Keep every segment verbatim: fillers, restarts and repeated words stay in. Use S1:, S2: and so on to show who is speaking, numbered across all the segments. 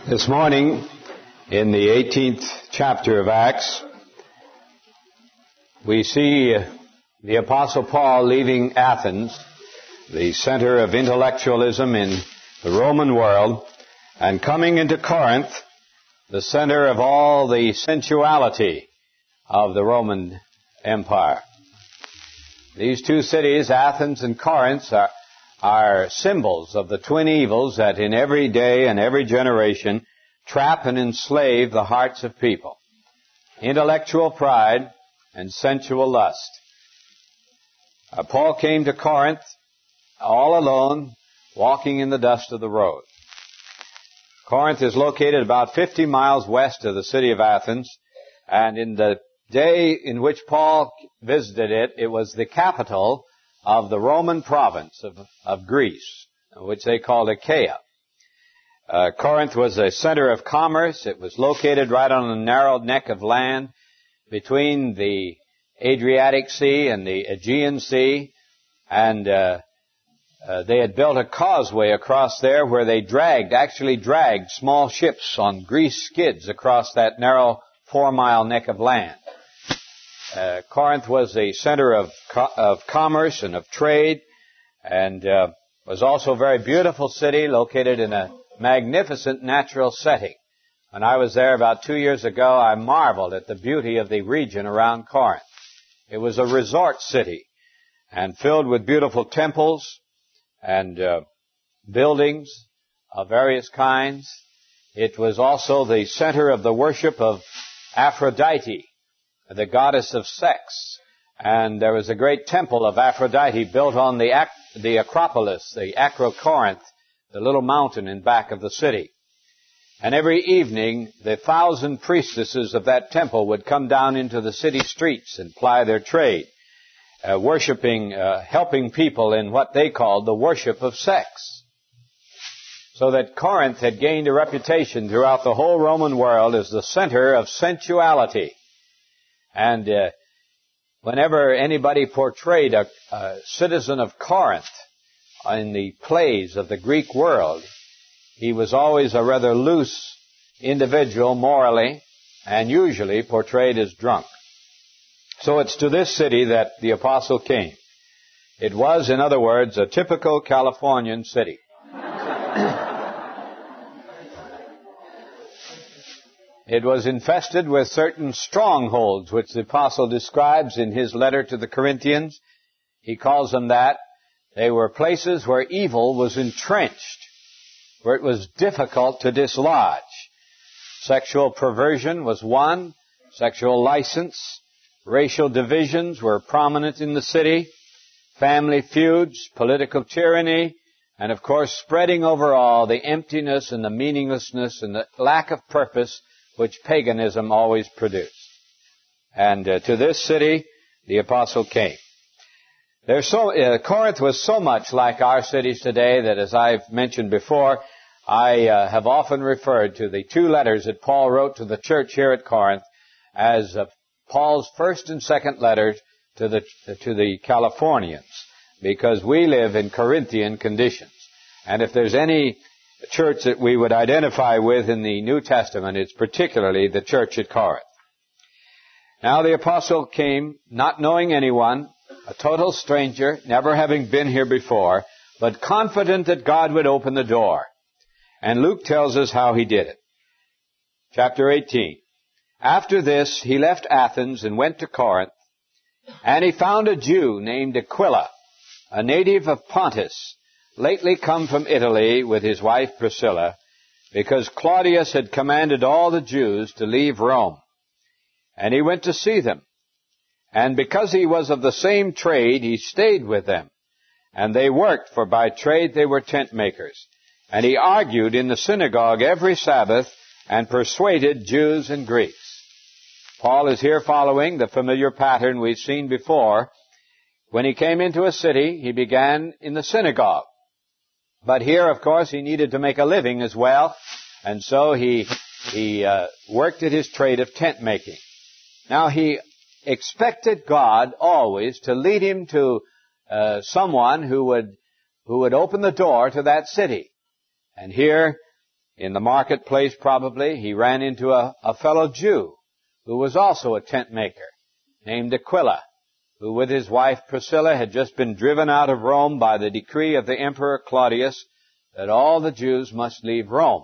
S1: This morning, in the eighteenth chapter of Acts, we see the Apostle Paul leaving Athens, the center of intellectualism in the Roman world, and coming into Corinth, the center of all the sensuality of the Roman Empire. These two cities, Athens and Corinth, are are symbols of the twin evils that in every day and every generation trap and enslave the hearts of people. Intellectual pride and sensual lust. Uh, Paul came to Corinth all alone, walking in the dust of the road. Corinth is located about fifty miles west of the city of Athens, and in the day in which Paul visited it, it was the capital of the Roman province of, of Greece, which they called Achaia. Uh, Corinth was a center of commerce. It was located right on a narrow neck of land between the Adriatic Sea and the Aegean Sea, and uh, uh, they had built a causeway across there where they dragged, actually dragged small ships on grease skids across that narrow four-mile neck of land. Uh, Corinth was a center of co- of commerce and of trade, and uh, was also a very beautiful city located in a magnificent natural setting. When I was there about two years ago, I marveled at the beauty of the region around Corinth. It was a resort city and filled with beautiful temples and uh, buildings of various kinds. It was also the center of the worship of Aphrodite, the goddess of sex. And there was a great temple of Aphrodite built on the Ac- the Acropolis, the Acrocorinth, the little mountain in back of the city. And every evening, the thousand priestesses of that temple would come down into the city streets and ply their trade, uh, worshiping, uh, helping people in what they called the worship of sex. So that Corinth had gained a reputation throughout the whole Roman world as the center of sensuality. And uh, whenever anybody portrayed a, a citizen of Corinth in the plays of the Greek world, he was always a rather loose individual morally and usually portrayed as drunk. So it's to this city that the apostle came. It was, in other words, a typical Californian city. It was infested with certain strongholds, which the apostle describes in his letter to the Corinthians. He calls them that. They were places where evil was entrenched, where it was difficult to dislodge. Sexual perversion was one, sexual license, racial divisions were prominent in the city, family feuds, political tyranny, and of course spreading over all the emptiness and the meaninglessness and the lack of purpose which paganism always produced. And uh, to this city, the apostle came. There's so, uh, Corinth was so much like our cities today that, as I've mentioned before, I uh, have often referred to the two letters that Paul wrote to the church here at Corinth as uh, Paul's first and second letters to the to the Californians, because we live in Corinthian conditions. And if there's any church that we would identify with in the New Testament, it's particularly the church at Corinth. Now the apostle came not knowing anyone, a total stranger, never having been here before, but confident that God would open the door. And Luke tells us how he did it. Chapter eighteen. After this, he left Athens and went to Corinth, and he found a Jew named Aquila, a native of Pontus, lately come from Italy with his wife Priscilla, because Claudius had commanded all the Jews to leave Rome. And he went to see them. And because he was of the same trade, he stayed with them. And they worked, for by trade they were tent makers. And he argued in the synagogue every Sabbath and persuaded Jews and Greeks. Paul is here following the familiar pattern we've seen before. When he came into a city, he began in the synagogue. But here, of course, he needed to make a living as well, and so he he uh, worked at his trade of tent making. Now, he expected God always to lead him to uh, someone who would who would open the door to that city. And here In the marketplace, probably, he ran into a, a fellow Jew who was also a tent maker named Aquila, who with his wife Priscilla had just been driven out of Rome by the decree of the Emperor Claudius that all the Jews must leave Rome.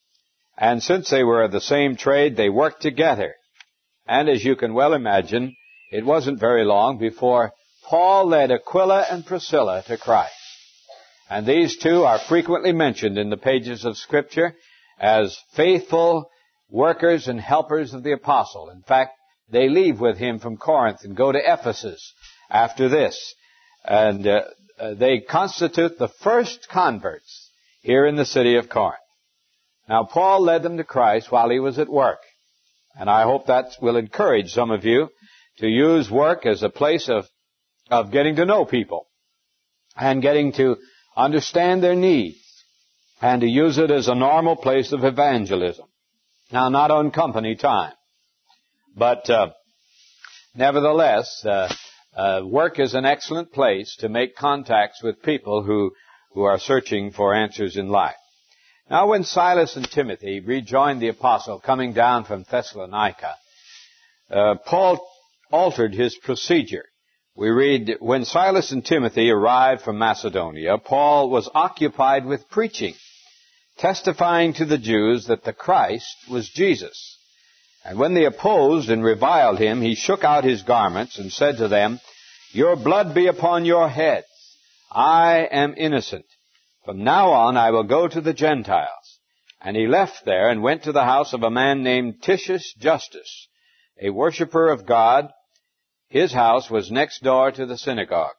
S1: And since they were of the same trade, they worked together. And as you can well imagine, it wasn't very long before Paul led Aquila and Priscilla to Christ. And these two are frequently mentioned in the pages of Scripture as faithful workers and helpers of the apostle. In fact, they leave with him from Corinth and go to Ephesus after this. And uh, uh, they constitute the first converts here in the city of Corinth. Now, Paul led them to Christ while he was at work. And I hope that will encourage some of you to use work as a place of, of getting to know people and getting to understand their needs and to use it as a normal place of evangelism. Now, not on company time, but uh, nevertheless, uh, uh, work is an excellent place to make contacts with people who, who are searching for answers in life. Now, when Silas and Timothy rejoined the apostle coming down from Thessalonica, uh, Paul altered his procedure. We read, when Silas and Timothy arrived from Macedonia, Paul was occupied with preaching, testifying to the Jews that the Christ was Jesus. And when they opposed and reviled him, he shook out his garments and said to them, your blood be upon your heads. I am innocent. From now on I will go to the Gentiles. And he left there and went to the house of a man named Titius Justus, a worshipper of God. His house was next door to the synagogue.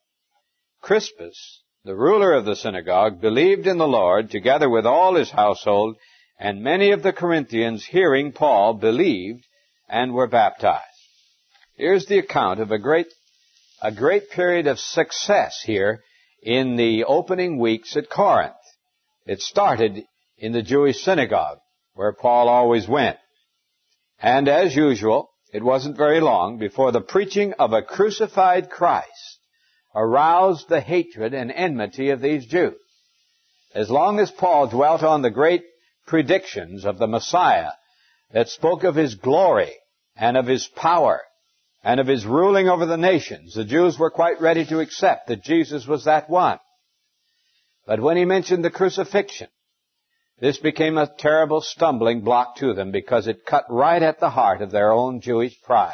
S1: Crispus, the ruler of the synagogue, believed in the Lord together with all his household, and many of the Corinthians, hearing Paul, believed and were baptized. Here's the account of a great, a great period of success here in the opening weeks at Corinth. It started in the Jewish synagogue, where Paul always went. And as usual, it wasn't very long before the preaching of a crucified Christ aroused the hatred and enmity of these Jews. As long as Paul dwelt on the great predictions of the Messiah that spoke of his glory and of his power and of his ruling over the nations, the Jews were quite ready to accept that Jesus was that one. But when he mentioned the crucifixion, this became a terrible stumbling block to them because it cut right at the heart of their own Jewish pride.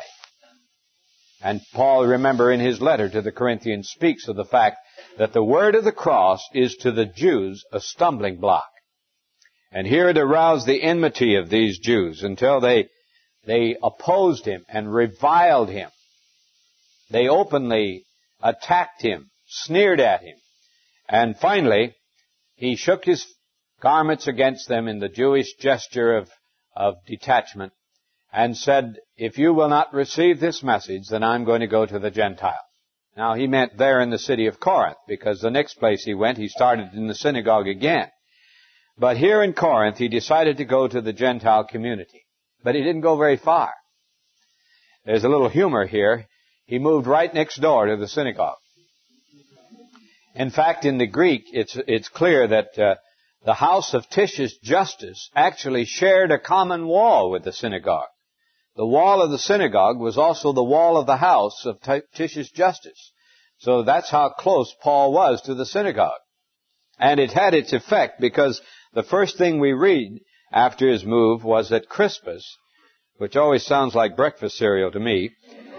S1: And Paul, remember, in his letter to the Corinthians, speaks of the fact that the word of the cross is to the Jews a stumbling block. And here it aroused the enmity of these Jews until they, they opposed him and reviled him. They openly attacked him, sneered at him. And finally, he shook his garments against them in the Jewish gesture of, of detachment and said, if you will not receive this message, then I'm going to go to the Gentiles. Now, he meant there in the city of Corinth, because the next place he went, he started in the synagogue again. But here in Corinth, he decided to go to the Gentile community. But he didn't go very far. There's a little humor here. He moved right next door to the synagogue. In fact, in the Greek, it's, it's clear that uh, the house of Titius Justus actually shared a common wall with the synagogue. The wall of the synagogue was also the wall of the house of Titius Justus. So that's how close Paul was to the synagogue. And it had its effect because the first thing we read after his move was that Crispus, which always sounds like breakfast cereal to me,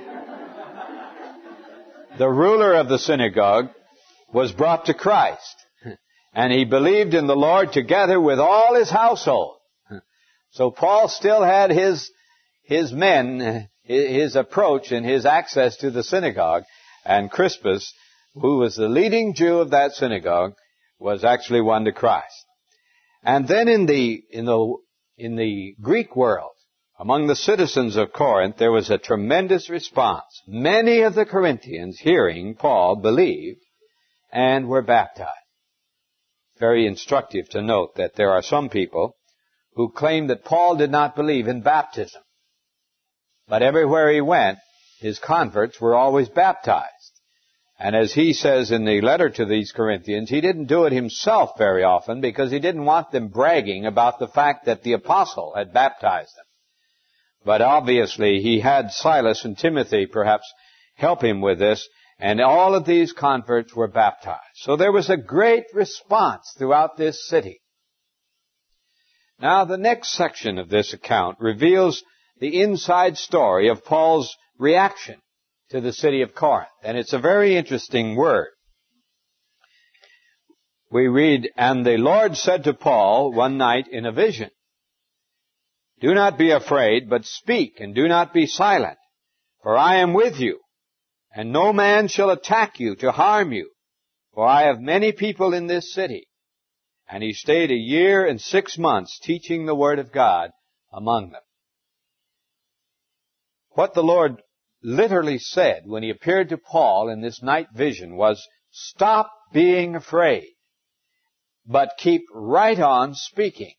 S1: the ruler of the synagogue, was brought to Christ. And he believed in the Lord together with all his household. So Paul still had his, his men, his approach and his access to the synagogue. And Crispus, who was the leading Jew of that synagogue, was actually won to Christ. And then in the, in the, in the Greek world, among the citizens of Corinth, there was a tremendous response. Many of the Corinthians, hearing Paul, believed and were baptized. Very instructive to note that there are some people who claim that Paul did not believe in baptism. But everywhere he went, his converts were always baptized. And as he says in the letter to these Corinthians, he didn't do it himself very often because he didn't want them bragging about the fact that the apostle had baptized them. But obviously he had Silas and Timothy perhaps help him with this, and all of these converts were baptized. So there was a great response throughout this city. Now the next section of this account reveals the inside story of Paul's reaction to the city of Corinth. And it's a very interesting word. We read, "And the Lord said to Paul one night in a vision, 'Do not be afraid, but speak, and do not be silent, for I am with you, and no man shall attack you to harm you, for I have many people in this city.' And he stayed a year and six months teaching the word of God among them." What the Lord literally said when he appeared to Paul in this night vision was, "Stop being afraid, but keep right on speaking."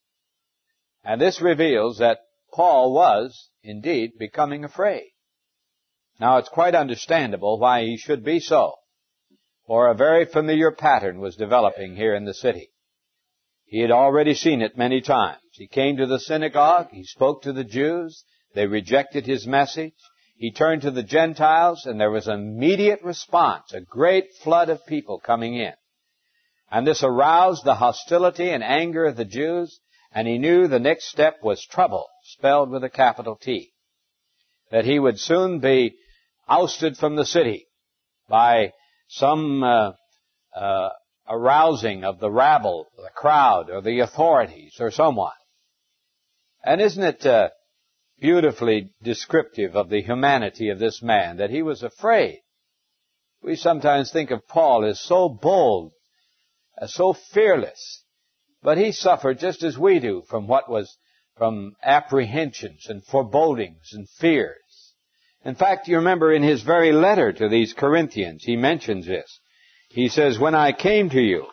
S1: And this reveals that Paul was indeed becoming afraid. Now it's quite understandable why he should be so, for a very familiar pattern was developing here in the city. He had already seen it many times. He came to the synagogue, he spoke to the Jews, they rejected his message. He turned to the Gentiles, and there was an immediate response, a great flood of people coming in. And this aroused the hostility and anger of the Jews, and he knew the next step was trouble, spelled with a capital T. That he would soon be ousted from the city by some uh, uh, arousing of the rabble, the crowd, or the authorities, or someone. And isn't it uh, beautifully descriptive of the humanity of this man, that he was afraid? We sometimes think of Paul as so bold, as so fearless, but he suffered just as we do from what was, from apprehensions and forebodings and fears. In fact, you remember in his very letter to these Corinthians, he mentions this. He says, "When I came to you,"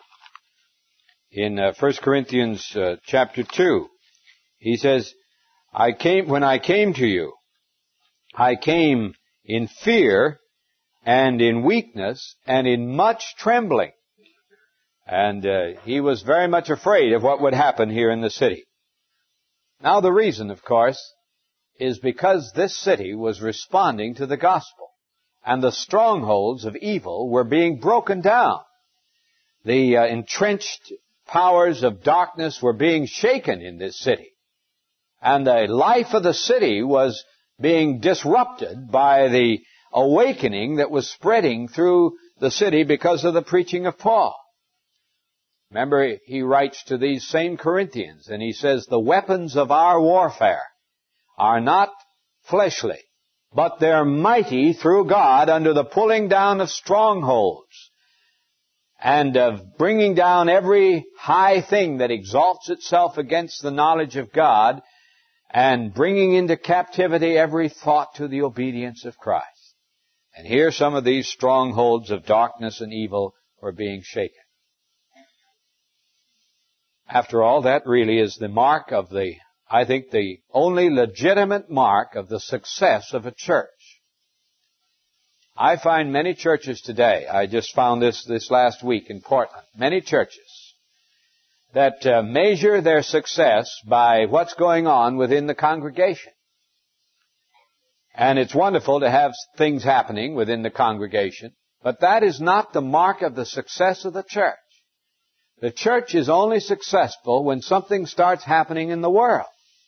S1: in uh, First Corinthians uh, chapter two, he says, I came, when I came to you, I came in fear and in weakness and in much trembling." And uh, he was very much afraid of what would happen here in the city. Now the reason, of course, is because this city was responding to the gospel, and the strongholds of evil were being broken down. The uh, entrenched powers of darkness were being shaken in this city. And the life of the city was being disrupted by the awakening that was spreading through the city because of the preaching of Paul. Remember, he writes to these same Corinthians, and he says, "The weapons of our warfare are not fleshly, but they're mighty through God unto the pulling down of strongholds, and of bringing down every high thing that exalts itself against the knowledge of God, and bringing into captivity every thought to the obedience of Christ." And here some of these strongholds of darkness and evil were being shaken. After all, that really is the mark of the, I think, the only legitimate mark of the success of a church. I find many churches today, I just found this this last week in Portland, many churches that uh, measure their success by what's going on within the congregation. And it's wonderful to have things happening within the congregation, but that is not the mark of the success of the church. The church is only successful when something starts happening in the world.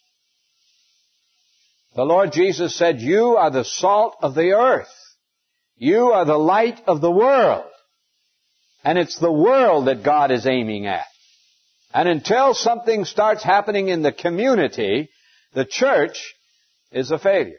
S1: The Lord Jesus said, "You are the salt of the earth. You are the light of the world." And it's the world that God is aiming at. And until something starts happening in the community, the church is a failure.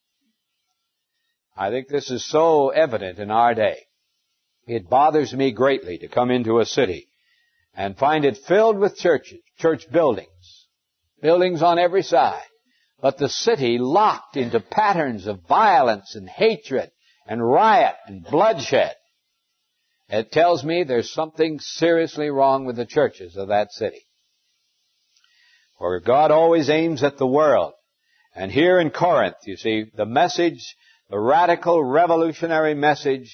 S1: I think this is so evident in our day. It bothers me greatly to come into a city and find it filled with churches, church buildings, buildings on every side, but the city locked into patterns of violence and hatred and riot and bloodshed. It tells me there's something seriously wrong with the churches of that city. For God always aims at the world. And here in Corinth, you see, the message, the radical revolutionary message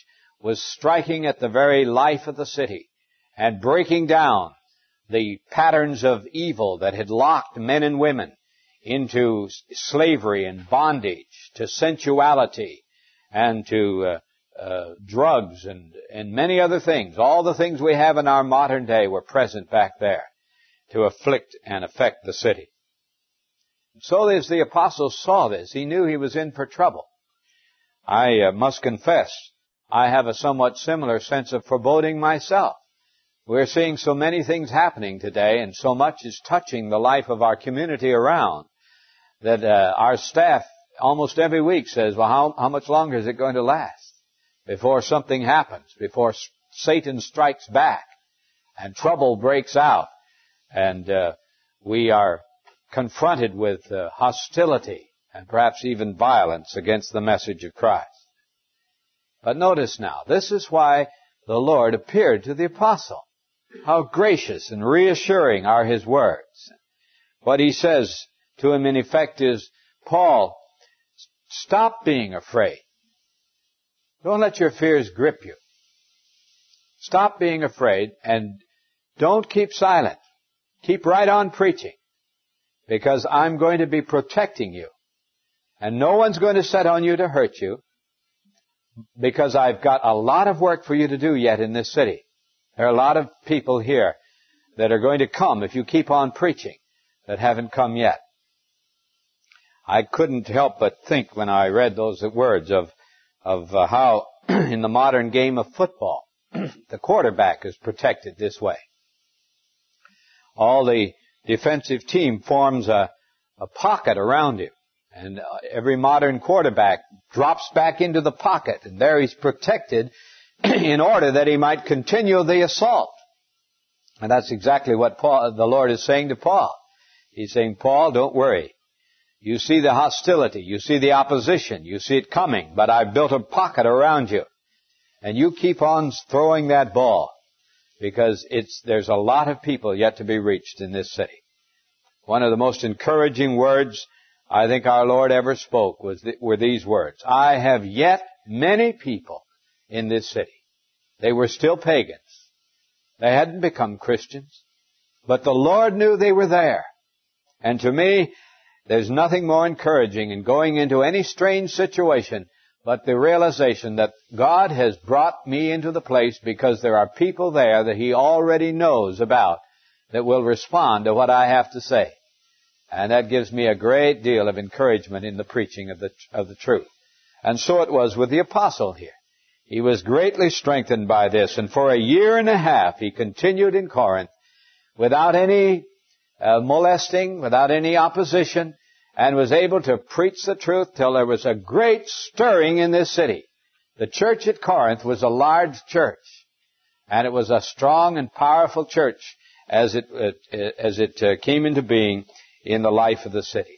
S1: was striking at the very life of the city and breaking down the patterns of evil that had locked men and women into slavery and bondage, to sensuality and to uh, uh, drugs and, and many other things. All the things we have in our modern day were present back there to afflict and affect the city. So as the apostle saw this, he knew he was in for trouble. I uh, must confess, I have a somewhat similar sense of foreboding myself. We're seeing so many things happening today, and so much is touching the life of our community around, that uh, our staff almost every week says, well, how, how much longer is it going to last before something happens, before s- Satan strikes back and trouble breaks out, and uh, we are confronted with uh, hostility and perhaps even violence against the message of Christ. But notice now, this is why the Lord appeared to the apostle. How gracious and reassuring are his words. What he says to him in effect is, Paul, stop being afraid. Don't let your fears grip you. Stop being afraid and don't keep silent. Keep right on preaching, because I'm going to be protecting you. And no one's going to set on you to hurt you, because I've got a lot of work for you to do yet in this city. There are a lot of people here that are going to come if you keep on preaching that haven't come yet. I couldn't help but think when I read those words of, of uh, how in the modern game of football, the quarterback is protected this way. All the defensive team forms a, a pocket around him. And uh, every modern quarterback drops back into the pocket, and there he's protected in order that he might continue the assault. And that's exactly what Paul, the Lord is saying to Paul. He's saying, Paul, don't worry. You see the hostility, you see the opposition, you see it coming, but I've built a pocket around you. And you keep on throwing that ball, because it's there's a lot of people yet to be reached in this city. One of the most encouraging words I think our Lord ever spoke was th- were these words. I have yet many people in this city. They were still pagans. They hadn't become Christians. But the Lord knew they were there. And to me, there's nothing more encouraging in going into any strange situation but the realization that God has brought me into the place because there are people there that He already knows about that will respond to what I have to say. And that gives me a great deal of encouragement in the preaching of the, of the truth. And so it was with the apostle here. He was greatly strengthened by this, and for a year and a half he continued in Corinth without any uh, molesting, without any opposition, and was able to preach the truth till there was a great stirring in this city. The church at Corinth was a large church, and it was a strong and powerful church as it, it as it uh, came into being in the life of the city.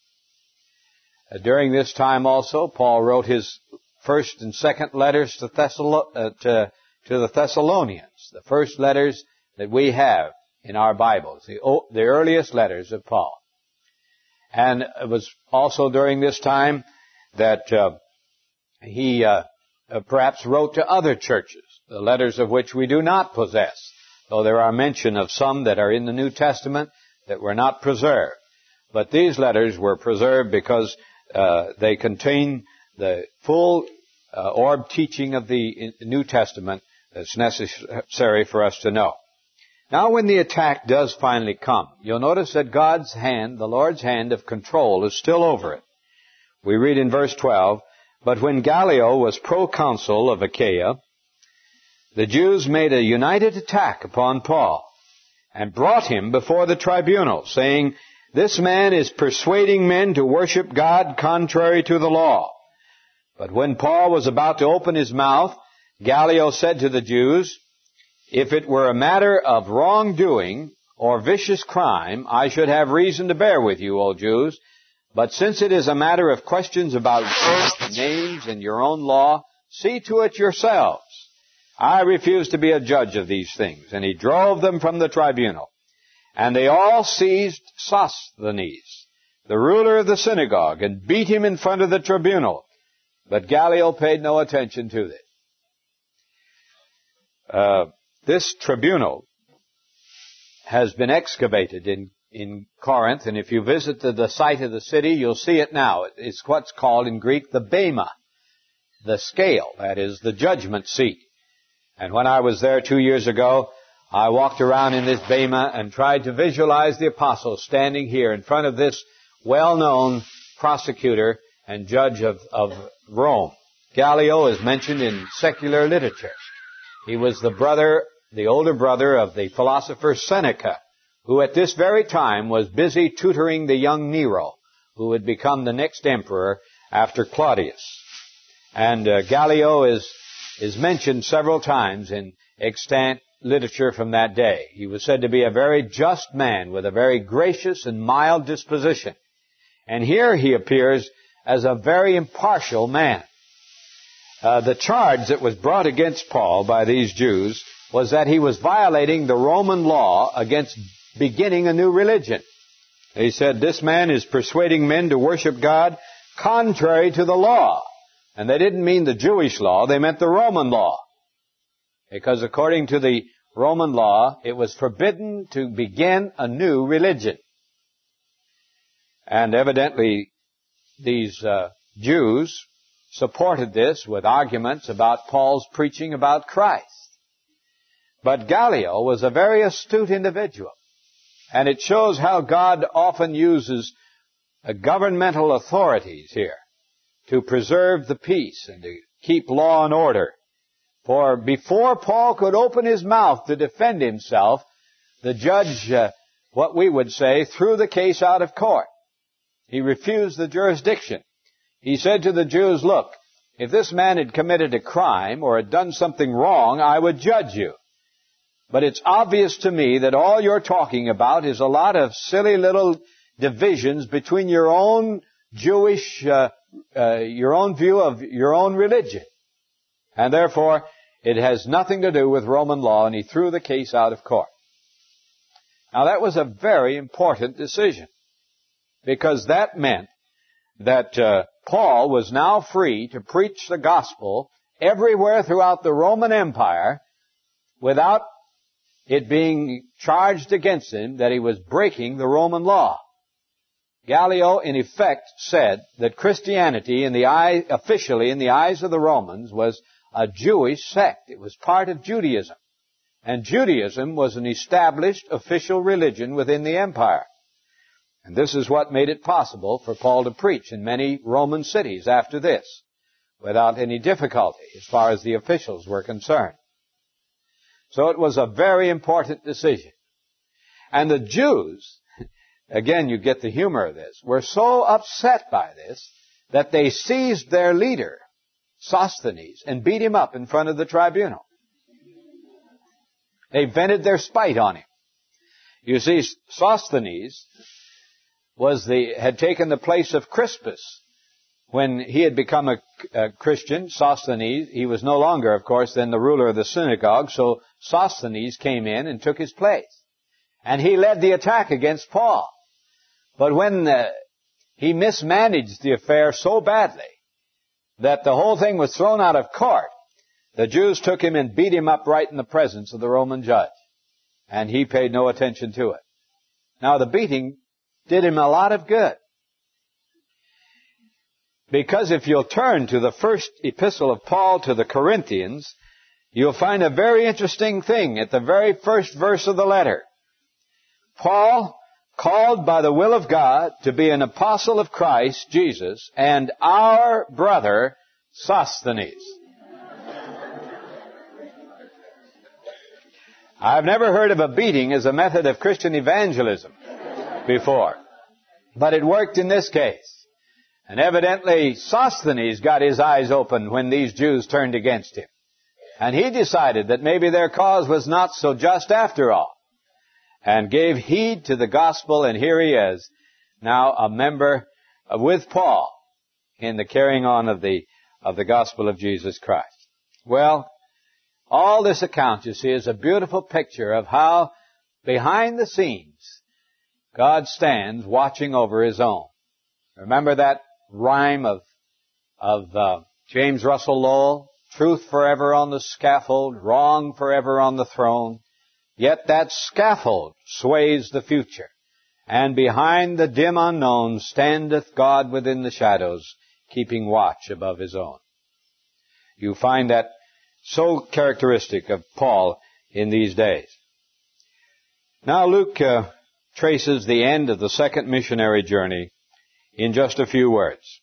S1: Uh, during this time also, Paul wrote his first and second letters to, Thessalo- uh, to, to the Thessalonians, the first letters that we have in our Bibles, the, o- the earliest letters of Paul. And it was also during this time that uh, he uh, uh, perhaps wrote to other churches, the letters of which we do not possess, though there are mention of some that are in the New Testament that were not preserved. But these letters were preserved because uh, they contain the full uh, orb teaching of the New Testament that's necessary for us to know. Now when the attack does finally come, you'll notice that God's hand, the Lord's hand of control, is still over it. We read in verse twelve, but when Gallio was proconsul of Achaia, the Jews made a united attack upon Paul and brought him before the tribunal, saying, this man is persuading men to worship God contrary to the law. But when Paul was about to open his mouth, Gallio said to the Jews, if it were a matter of wrongdoing or vicious crime, I should have reason to bear with you, O Jews. But since it is a matter of questions about names and your own law, see to it yourselves. I refuse to be a judge of these things. And he drove them from the tribunal. And they all seized Sosthenes, the ruler of the synagogue, and beat him in front of the tribunal. But Gallio paid no attention to this. Uh, this tribunal has been excavated in, in Corinth, and if you visit the, the site of the city, you'll see it now. It's what's called in Greek the bema, the scale, that is, the judgment seat. And when I was there two years ago, I walked around in this bema and tried to visualize the apostles standing here in front of this well-known prosecutor and judge of, of Rome. Gallio is mentioned in secular literature. He was the brother, the older brother of the philosopher Seneca, who at this very time was busy tutoring the young Nero, who would become the next emperor after Claudius. And uh, Gallio is, is mentioned several times in extant literature from that day. He was said to be a very just man with a very gracious and mild disposition. And here he appears as a very impartial man. Uh, the charge that was brought against Paul by these Jews was that he was violating the Roman law against beginning a new religion. They said, this man is persuading men to worship God contrary to the law. And they didn't mean the Jewish law, they meant the Roman law. Because according to the Roman law, it was forbidden to begin a new religion. And evidently, these uh, Jews supported this with arguments about Paul's preaching about Christ. But Gallio was a very astute individual. And it shows how God often uses uh, governmental authorities here to preserve the peace and to keep law and order. For before Paul could open his mouth to defend himself, the judge, uh, what we would say, threw the case out of court. He refused the jurisdiction. He said to the Jews, look, if this man had committed a crime or had done something wrong, I would judge you. But it's obvious to me that all you're talking about is a lot of silly little divisions between your own Jewish, uh, uh, your own view of your own religion. And therefore, it has nothing to do with Roman law, and he threw the case out of court. Now, that was a very important decision, because that meant that uh, Paul was now free to preach the gospel everywhere throughout the Roman Empire without it being charged against him that he was breaking the Roman law. Gallio, in effect, said that Christianity, in the eye, officially in the eyes of the Romans, was a Jewish sect. It was part of Judaism. And Judaism was an established official religion within the empire. And this is what made it possible for Paul to preach in many Roman cities after this, without any difficulty as far as the officials were concerned. So it was a very important decision. And the Jews, again you get the humor of this, were so upset by this that they seized their leader, Sosthenes, and beat him up in front of the tribunal. They vented their spite on him. You see, Sosthenes was the, had taken the place of Crispus. When he had become a, a Christian, Sosthenes, he was no longer, of course, then the ruler of the synagogue, so Sosthenes came in and took his place. And he led the attack against Paul. But when uh, he mismanaged the affair so badly that the whole thing was thrown out of court, the Jews took him and beat him up right in the presence of the Roman judge. And he paid no attention to it. Now, the beating did him a lot of good. Because if you'll turn to the first epistle of Paul to the Corinthians, you'll find a very interesting thing at the very first verse of the letter. Paul, called by the will of God to be an apostle of Christ Jesus, and our brother Sosthenes. I've never heard of a beating as a method of Christian evangelism before, but it worked in this case. And evidently Sosthenes got his eyes open when these Jews turned against him. And he decided that maybe their cause was not so just after all, and gave heed to the gospel, and here he is, now a member with Paul in the carrying on of the of the gospel of Jesus Christ. Well, all this account, you see, is a beautiful picture of how behind the scenes God stands watching over His own. Remember that rhyme of of uh, James Russell Lowell, truth forever on the scaffold, wrong forever on the throne. Yet that scaffold sways the future, and behind the dim unknown standeth God within the shadows, keeping watch above His own. You find that so characteristic of Paul in these days. Now Luke uh, traces the end of the second missionary journey in just a few words.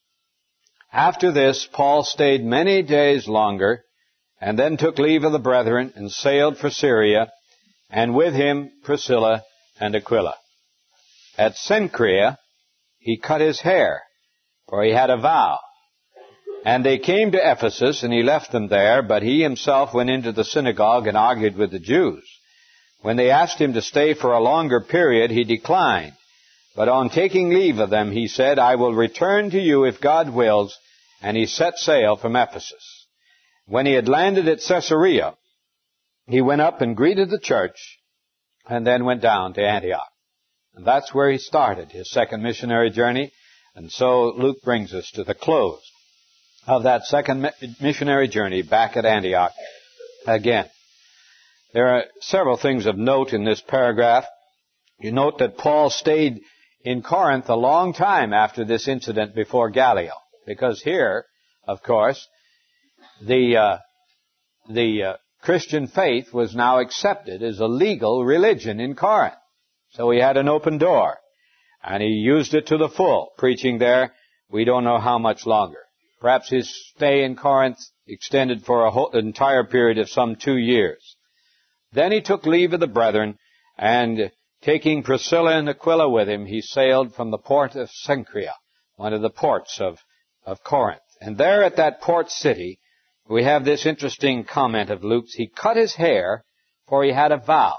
S1: After this, Paul stayed many days longer, and then took leave of the brethren, and sailed for Syria, and with him Priscilla and Aquila. At Cenchrea he cut his hair, for he had a vow. And they came to Ephesus, and he left them there, but he himself went into the synagogue and argued with the Jews. When they asked him to stay for a longer period, he declined. But on taking leave of them, he said, I will return to you if God wills, and he set sail from Ephesus. When he had landed at Caesarea, he went up and greeted the church, and then went down to Antioch. And that's where he started his second missionary journey, and so Luke brings us to the close of that second missionary journey back at Antioch again. There are several things of note in this paragraph. You note that Paul stayed in Corinth a long time after this incident before Gallio, because here, of course, the uh, the uh, Christian faith was now accepted as a legal religion in Corinth. So he had an open door, and he used it to the full, preaching there we don't know how much longer. Perhaps his stay in Corinth extended for a whole, entire period of some two years. Then he took leave of the brethren, and taking Priscilla and Aquila with him, he sailed from the port of Cenchrea, one of the ports of, of Corinth. And there at that port city, we have this interesting comment of Luke's. He cut his hair, for he had a vow.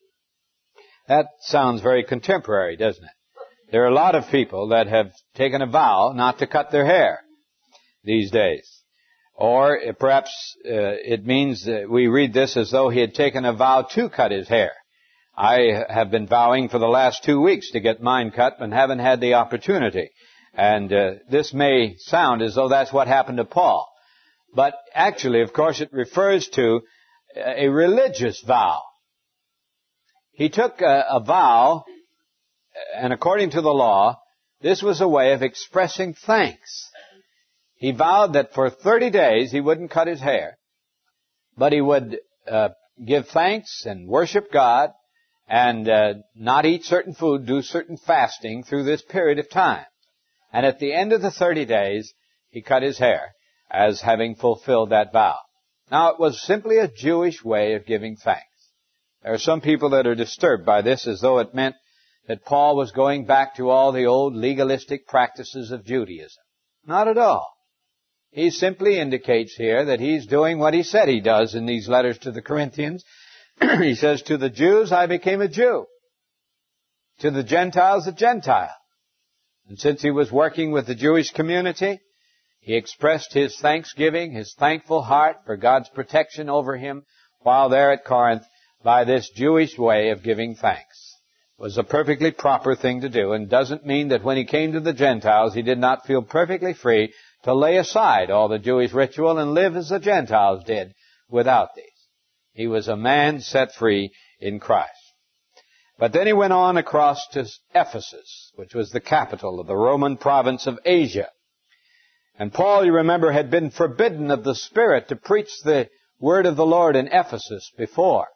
S1: That sounds very contemporary, doesn't it? There are a lot of people that have taken a vow not to cut their hair these days. Or perhaps uh, it means that we read this as though he had taken a vow to cut his hair. I have been vowing for the last two weeks to get mine cut, but haven't had the opportunity. And uh, this may sound as though that's what happened to Paul. But actually, of course, it refers to a religious vow. He took a, a vow, and according to the law, this was a way of expressing thanks. He vowed that for thirty days he wouldn't cut his hair, but he would uh, give thanks and worship God, and uh, not eat certain food, do certain fasting through this period of time. And at the end of the thirty days, he cut his hair as having fulfilled that vow. Now, it was simply a Jewish way of giving thanks. There are some people that are disturbed by this as though it meant that Paul was going back to all the old legalistic practices of Judaism. Not at all. He simply indicates here that he's doing what he said he does in these letters to the Corinthians. He says, to the Jews I became a Jew. To the Gentiles a Gentile. And since he was working with the Jewish community, he expressed his thanksgiving, his thankful heart for God's protection over him while there at Corinth by this Jewish way of giving thanks. It was a perfectly proper thing to do, and doesn't mean that when he came to the Gentiles he did not feel perfectly free to lay aside all the Jewish ritual and live as the Gentiles did without these. He was a man set free in Christ. But then he went on across to Ephesus, which was the capital of the Roman province of Asia. And Paul, you remember, had been forbidden of the Spirit to preach the word of the Lord in Ephesus before.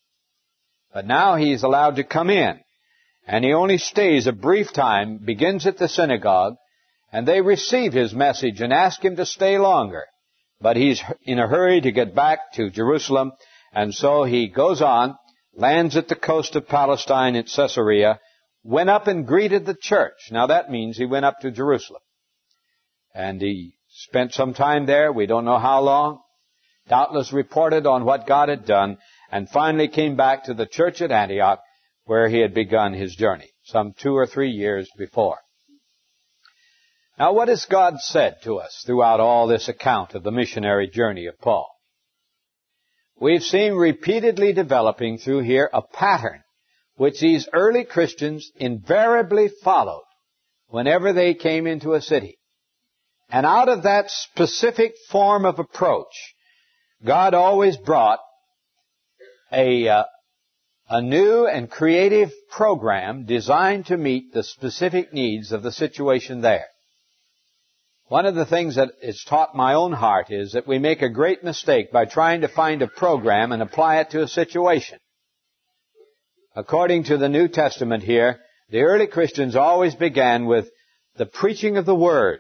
S1: But now he's allowed to come in. And he only stays a brief time, begins at the synagogue, and they receive his message and ask him to stay longer. But he's in a hurry to get back to Jerusalem, and so he goes on, lands at the coast of Palestine at Caesarea, went up and greeted the church. Now that means he went up to Jerusalem. And he spent some time there, we don't know how long, doubtless reported on what God had done, and finally came back to the church at Antioch, where he had begun his journey, some two or three years before. Now, what has God said to us throughout all this account of the missionary journey of Paul? We've seen repeatedly developing through here a pattern which these early Christians invariably followed whenever they came into a city. And out of that specific form of approach, God always brought a, uh, a new and creative program designed to meet the specific needs of the situation there. One of the things that has taught my own heart is that we make a great mistake by trying to find a program and apply it to a situation. According to the New Testament here, the early Christians always began with the preaching of the Word.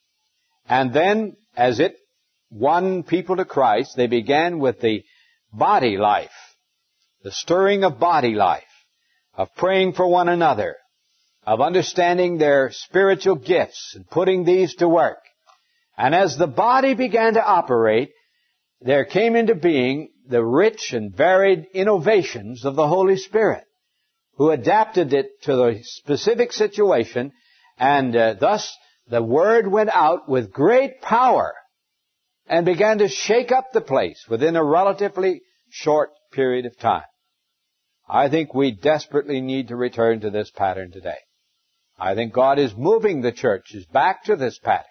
S1: And then, as it won people to Christ, they began with the body life, the stirring of body life, of praying for one another, of understanding their spiritual gifts and putting these to work. And as the body began to operate, there came into being the rich and varied innovations of the Holy Spirit, who adapted it to the specific situation, and uh, thus the Word went out with great power and began to shake up the place within a relatively short period of time. I think we desperately need to return to this pattern today. I think God is moving the churches back to this pattern.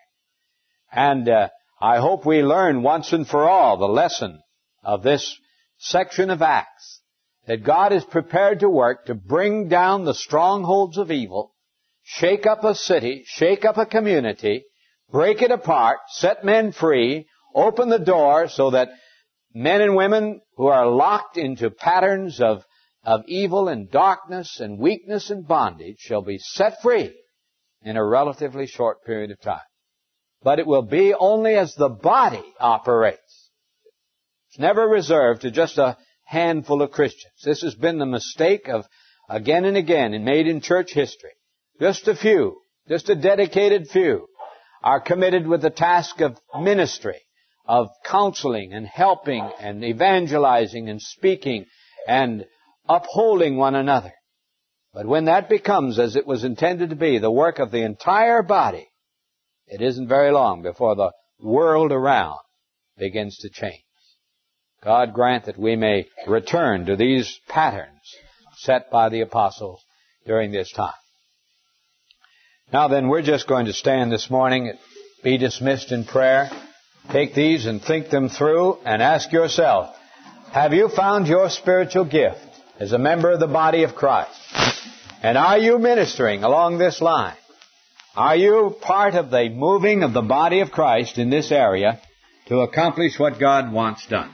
S1: And uh, I hope we learn once and for all the lesson of this section of Acts, that God is prepared to work to bring down the strongholds of evil, shake up a city, shake up a community, break it apart, set men free, open the door so that men and women who are locked into patterns of of evil and darkness and weakness and bondage shall be set free in a relatively short period of time. But it will be only as the body operates. It's never reserved to just a handful of Christians. This has been the mistake of again and again and made in church history. Just a few, just a dedicated few, are committed with the task of ministry, of counseling and helping and evangelizing and speaking and upholding one another. But when that becomes, as it was intended to be, the work of the entire body, it isn't very long before the world around begins to change. God grant that we may return to these patterns set by the apostles during this time. Now then, we're just going to stand this morning, be dismissed in prayer, take these and think them through, and ask yourself, have you found your spiritual gift as a member of the body of Christ? And are you ministering along this line? Are you part of the moving of the body of Christ in this area to accomplish what God wants done?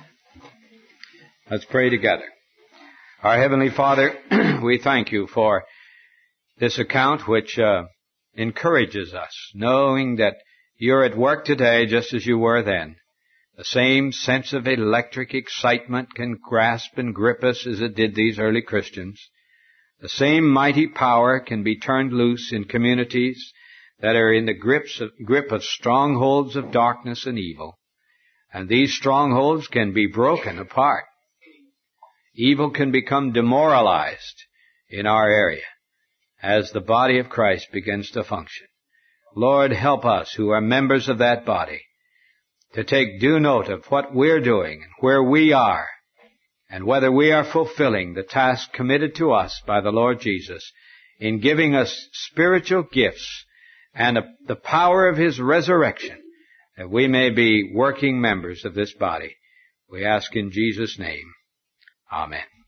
S1: Let's pray together. Our Heavenly Father, we thank you for this account which uh, encourages us, knowing that you're at work today just as you were then. The same sense of electric excitement can grasp and grip us as it did these early Christians. The same mighty power can be turned loose in communities that are in the grips of, grip of strongholds of darkness and evil. And these strongholds can be broken apart. Evil can become demoralized in our area as the body of Christ begins to function. Lord, help us who are members of that body to take due note of what we're doing and where we are and whether we are fulfilling the task committed to us by the Lord Jesus in giving us spiritual gifts and the power of His resurrection, that we may be working members of this body. We ask in Jesus' name. Amen.